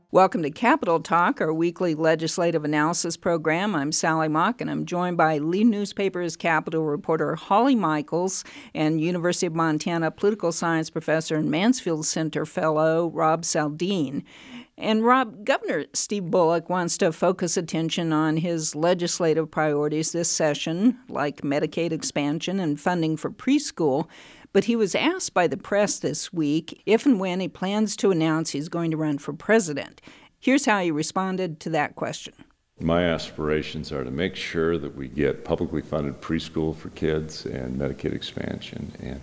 Welcome to Capitol Talk, our weekly legislative analysis program. I'm Sally Mock, and I'm joined by lead newspaper's Capitol reporter Holly Michaels and University of Montana political science professor and Mansfield Center fellow Rob Saldin. And Rob, Governor Steve Bullock wants to focus attention on his legislative priorities this session, like Medicaid expansion and funding for preschool. But he was asked by the press this week if and when he plans to announce he's going to run for president. Here's how he responded to that question. My aspirations are to make sure that we get publicly funded preschool for kids and Medicaid expansion. And,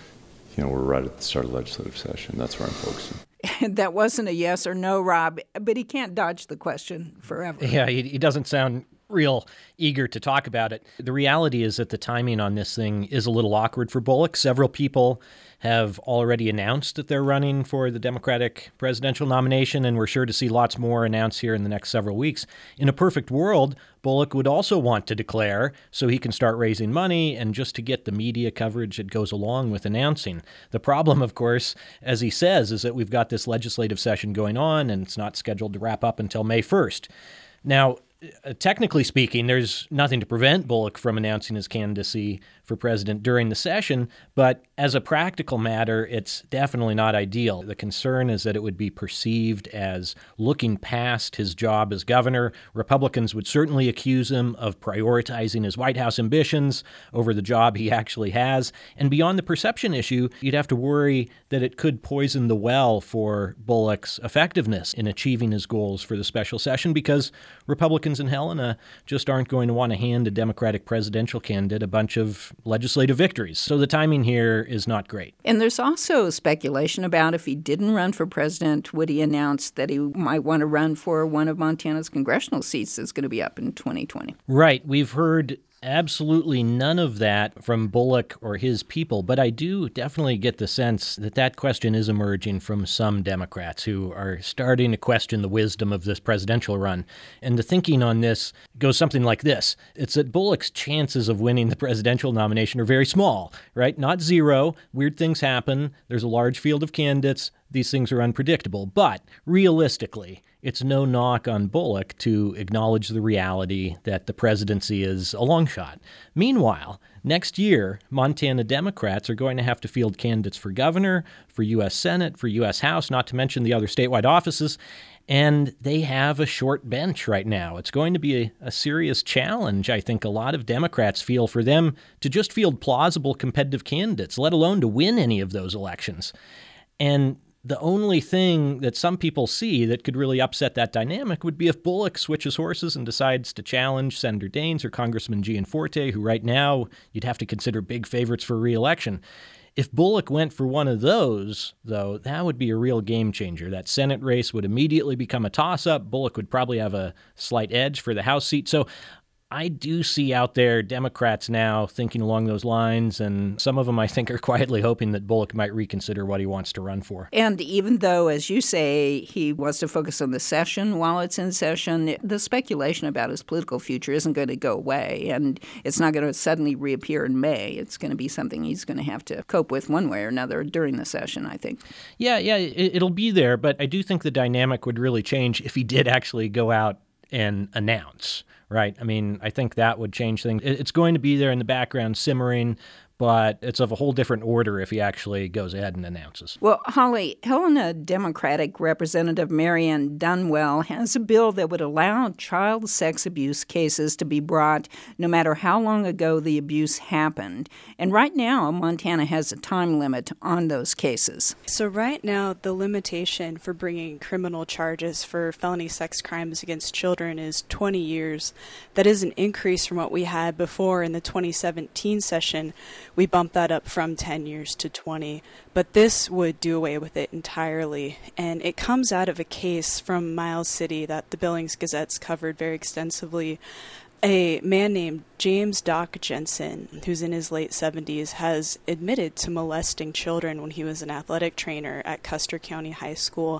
we're right at the start of legislative session. That's where I'm focusing. That wasn't a yes or no, Rob, but he can't dodge the question forever. Yeah, he doesn't sound real eager to talk about it. The reality is that the timing on this thing is a little awkward for Bullock. Several people have already announced that they're running for the Democratic presidential nomination, and we're sure to see lots more announced here in the next several weeks. In a perfect world, Bullock would also want to declare so he can start raising money and just to get the media coverage that goes along with announcing. The problem, of course, as he says, is that we've got this legislative session going on, and it's not scheduled to wrap up until May 1st. Now, technically speaking, there's nothing to prevent Bullock from announcing his candidacy for president during the session, but as a practical matter, it's definitely not ideal. The concern is that it would be perceived as looking past his job as governor. Republicans would certainly accuse him of prioritizing his White House ambitions over the job he actually has. And beyond the perception issue, you'd have to worry that it could poison the well for Bullock's effectiveness in achieving his goals for the special session, because Republicans in Helena just aren't going to want to hand a Democratic presidential candidate a bunch of legislative victories. So the timing here is not great. And there's also speculation about if he didn't run for president, would he announce that he might want to run for one of Montana's congressional seats that's going to be up in 2020? Right. We've heard absolutely none of that from Bullock or his people, but I do definitely get the sense that that question is emerging from some Democrats who are starting to question the wisdom of this presidential run. And the thinking on this goes something like this. It's that Bullock's chances of winning the presidential nomination are very small, right? Not zero. Weird things happen. There's a large field of candidates. These things are unpredictable. But realistically, it's no knock on Bullock to acknowledge the reality that the presidency is a long shot. Meanwhile, next year, Montana Democrats are going to have to field candidates for governor, for U.S. Senate, for U.S. House, not to mention the other statewide offices, and they have a short bench right now. It's going to be a serious challenge, I think a lot of Democrats feel, for them to just field plausible competitive candidates, let alone to win any of those elections. And the only thing that some people see that could really upset that dynamic would be if Bullock switches horses and decides to challenge Senator Daines or Congressman Gianforte, who right now you'd have to consider big favorites for re-election. If Bullock went for one of those, though, that would be a real game changer. That Senate race would immediately become a toss-up. Bullock would probably have a slight edge for the House seat. So I do see out there Democrats now thinking along those lines, and some of them, I think, are quietly hoping that Bullock might reconsider what he wants to run for. And even though, as you say, he wants to focus on the session while it's in session, the speculation about his political future isn't going to go away, and it's not going to suddenly reappear in May. It's going to be something he's going to have to cope with one way or another during the session, I think. Yeah, it'll be there, but I do think the dynamic would really change if he did actually go out and announce. Right. I mean, I think that would change things. It's going to be there in the background simmering, but it's of a whole different order if he actually goes ahead and announces. Well, Holly, Helena Democratic Representative Marianne Dunwell has a bill that would allow child sex abuse cases to be brought no matter how long ago the abuse happened. And right now, Montana has a time limit on those cases. So right now, the limitation for bringing criminal charges for felony sex crimes against children is 20 years. That is an increase from what we had before in the 2017 session. We bumped that up from 10 years to 20, but this would do away with it entirely. And it comes out of a case from Miles City that the Billings Gazette's covered very extensively. A man named James Doc Jensen, who's in his late 70s, has admitted to molesting children when he was an athletic trainer at Custer County High School.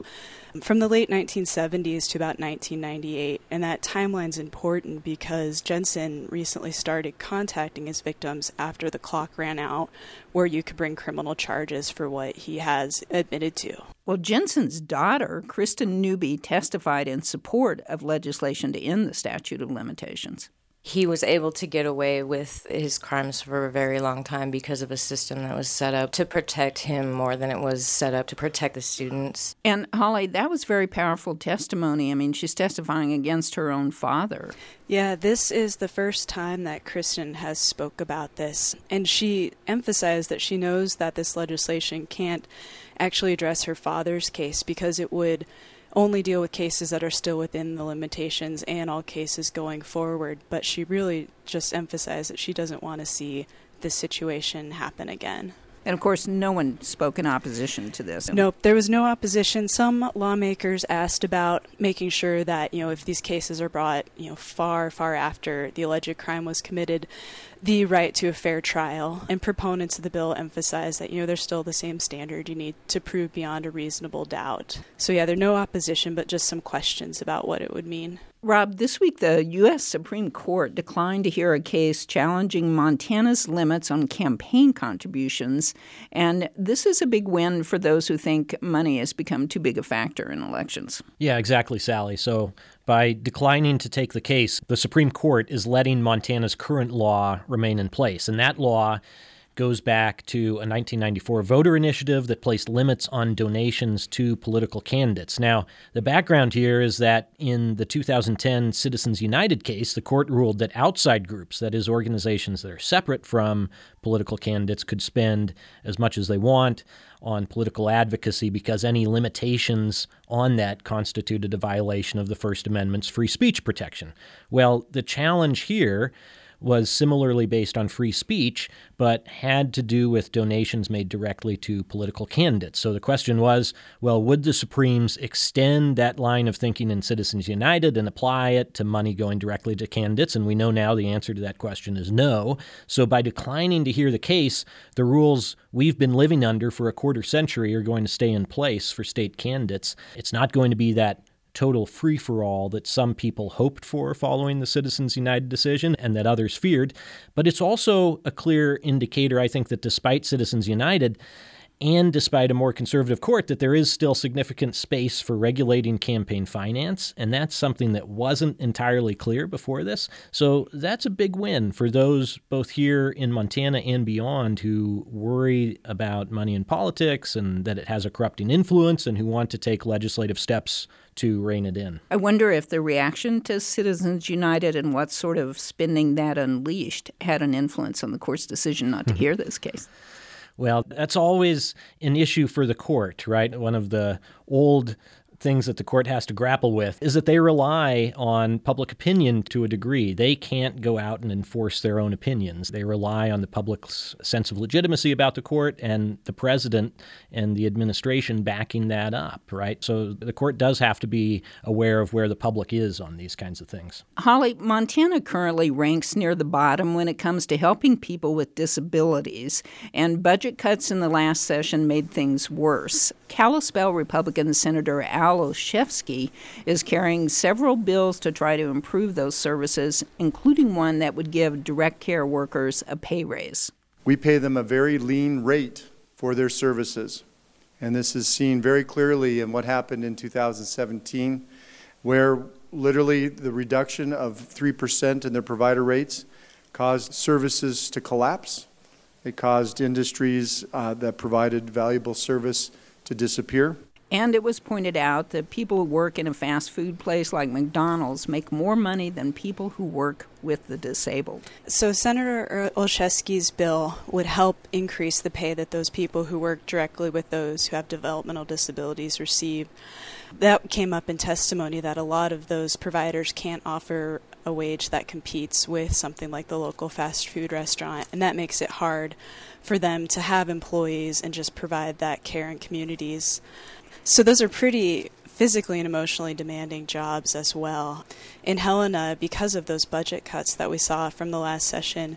from the late 1970s to about 1998. And that timeline's important because Jensen recently started contacting his victims after the clock ran out, where you could bring criminal charges for what he has admitted to. Well, Jensen's daughter, Kristen Newby, testified in support of legislation to end the statute of limitations. He was able to get away with his crimes for a very long time because of a system that was set up to protect him more than it was set up to protect the students. And Holly, that was very powerful testimony. I mean, she's testifying against her own father. Yeah, this is the first time that Kristen has spoke about this. And she emphasized that she knows that this legislation can't actually address her father's case because it would only deal with cases that are still within the limitations and all cases going forward. But she really just emphasized that she doesn't want to see this situation happen again. And, of course, no one spoke in opposition to this. Nope, there was no opposition. Some lawmakers asked about making sure that, if these cases are brought, far, far after the alleged crime was committed, the right to a fair trial. And proponents of the bill emphasize that, there's still the same standard. You need to prove beyond a reasonable doubt. So, yeah, there's no opposition, but just some questions about what it would mean. Rob, this week the U.S. Supreme Court declined to hear a case challenging Montana's limits on campaign contributions, and this is a big win for those who think money has become too big a factor in elections. Yeah, exactly, Sally. So by declining to take the case, the Supreme Court is letting Montana's current law remain in place, and that law goes back to a 1994 voter initiative that placed limits on donations to political candidates. Now, the background here is that in the 2010 Citizens United case, the court ruled that outside groups, that is, organizations that are separate from political candidates, could spend as much as they want on political advocacy because any limitations on that constituted a violation of the First Amendment's free speech protection. Well, the challenge here was similarly based on free speech, but had to do with donations made directly to political candidates. So the question was, well, would the Supremes extend that line of thinking in Citizens United and apply it to money going directly to candidates? And we know now the answer to that question is no. So by declining to hear the case, the rules we've been living under for a quarter century are going to stay in place for state candidates. It's not going to be that total free-for-all that some people hoped for following the Citizens United decision and that others feared. But it's also a clear indicator, I think, that despite Citizens United and despite a more conservative court, that there is still significant space for regulating campaign finance, and that's something that wasn't entirely clear before this. So that's a big win for those both here in Montana and beyond who worry about money in politics and that it has a corrupting influence and who want to take legislative steps to rein it in. I wonder if the reaction to Citizens United and what sort of spending that unleashed had an influence on the court's decision not to hear this case. Well, that's always an issue for the court, right? One of the old things that the court has to grapple with is that they rely on public opinion to a degree. They can't go out and enforce their own opinions. They rely on the public's sense of legitimacy about the court and the president and the administration backing that up, right? So the court does have to be aware of where the public is on these kinds of things. Holly, Montana currently ranks near the bottom when it comes to helping people with disabilities, and budget cuts in the last session made things worse. Kalispell Republican Senator Al Olszewski is carrying several bills to try to improve those services, including one that would give direct care workers a pay raise. We pay them a very lean rate for their services, and this is seen very clearly in what happened in 2017, where literally the reduction of 3% in their provider rates caused services to collapse. It caused industries that provided valuable service to disappear. And it was pointed out that people who work in a fast food place like McDonald's make more money than people who work with the disabled. So Senator Olszewski's bill would help increase the pay that those people who work directly with those who have developmental disabilities receive. That came up in testimony that a lot of those providers can't offer a wage that competes with something like the local fast food restaurant, and that makes it hard for them to have employees and just provide that care in communities. So those are pretty physically and emotionally demanding jobs as well. In Helena, because of those budget cuts that we saw from the last session,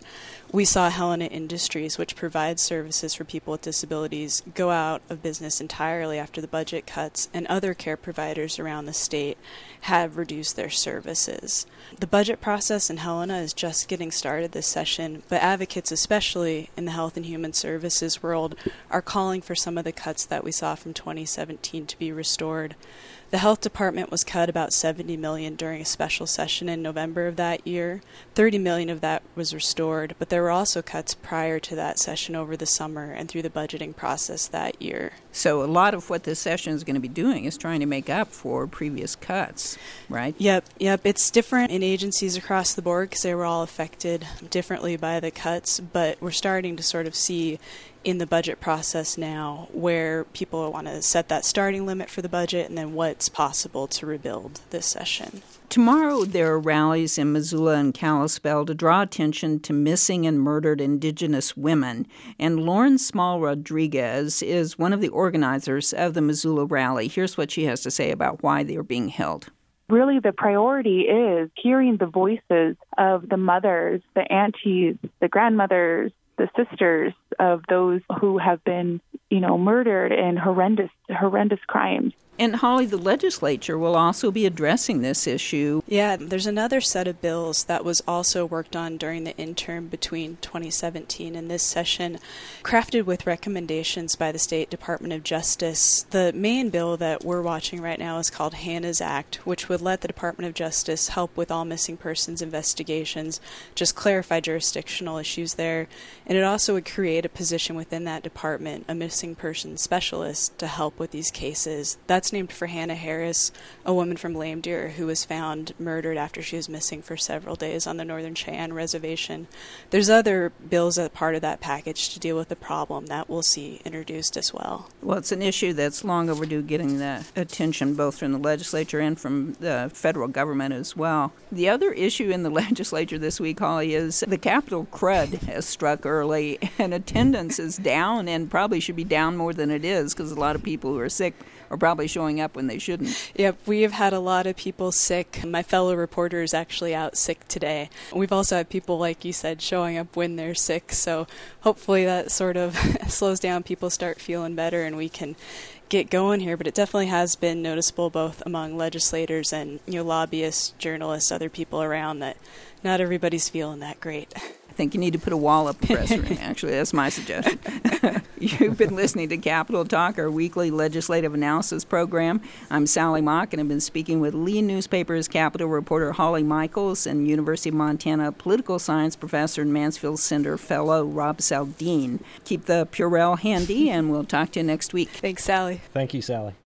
we saw Helena Industries, which provides services for people with disabilities, go out of business entirely after the budget cuts, and other care providers around the state have reduced their services. The budget process in Helena is just getting started this session, but advocates, especially in the health and human services world, are calling for some of the cuts that we saw from 2017 to be restored. The health department was cut about $70 million during a special session in November of that year. $30 million of that was restored, but there were also cuts prior to that session over the summer and through the budgeting process that year. So a lot of what this session is going to be doing is trying to make up for previous cuts, right? Yep. It's different in agencies across the board because they were all affected differently by the cuts, but we're starting to sort of see in the budget process now where people want to set that starting limit for the budget and then what's possible to rebuild this session. Tomorrow there are rallies in Missoula and Kalispell to draw attention to missing and murdered Indigenous women. And Lauren Small Rodriguez is one of the organizers of the Missoula rally. Here's what she has to say about why they are being held. Really, the priority is hearing the voices of the mothers, the aunties, the grandmothers, the sisters of those who have been, murdered in horrendous crimes. And Holly, the legislature will also be addressing this issue. Yeah, there's another set of bills that was also worked on during the interim between 2017 and this session, crafted with recommendations by the State Department of Justice. The main bill that we're watching right now is called Hannah's Act, which would let the Department of Justice help with all missing persons investigations, just clarify jurisdictional issues there. And it also would create a position within that department, a missing persons specialist, to help with these cases. That's named for Hannah Harris, a woman from Lame Deer who was found murdered after she was missing for several days on the Northern Cheyenne Reservation. There's other bills as part of that package to deal with the problem that we'll see introduced as well. Well, it's an issue that's long overdue getting the attention both from the legislature and from the federal government as well. The other issue in the legislature this week, Holly, is the Capitol crud has struck early and attendance is down and probably should be down more than it is because a lot of people who are sick are probably showing up when they shouldn't. Yep, we have had a lot of people sick. My fellow reporter is actually out sick today. We've also had people, like you said, showing up when they're sick, so hopefully that sort of slows down, people start feeling better, and we can get going here. But it definitely has been noticeable both among legislators and lobbyists, journalists, other people around that not everybody's feeling that great. I think you need to put a wall up the press room, actually. That's my suggestion. You've been listening to Capitol Talk, our weekly legislative analysis program. I'm Sally Mock, and I've been speaking with Lee Newspaper's Capitol reporter Holly Michaels and University of Montana political science professor and Mansfield Center fellow Rob Saldin. Keep the Purell handy, and we'll talk to you next week. Thanks, Sally. Thank you, Sally.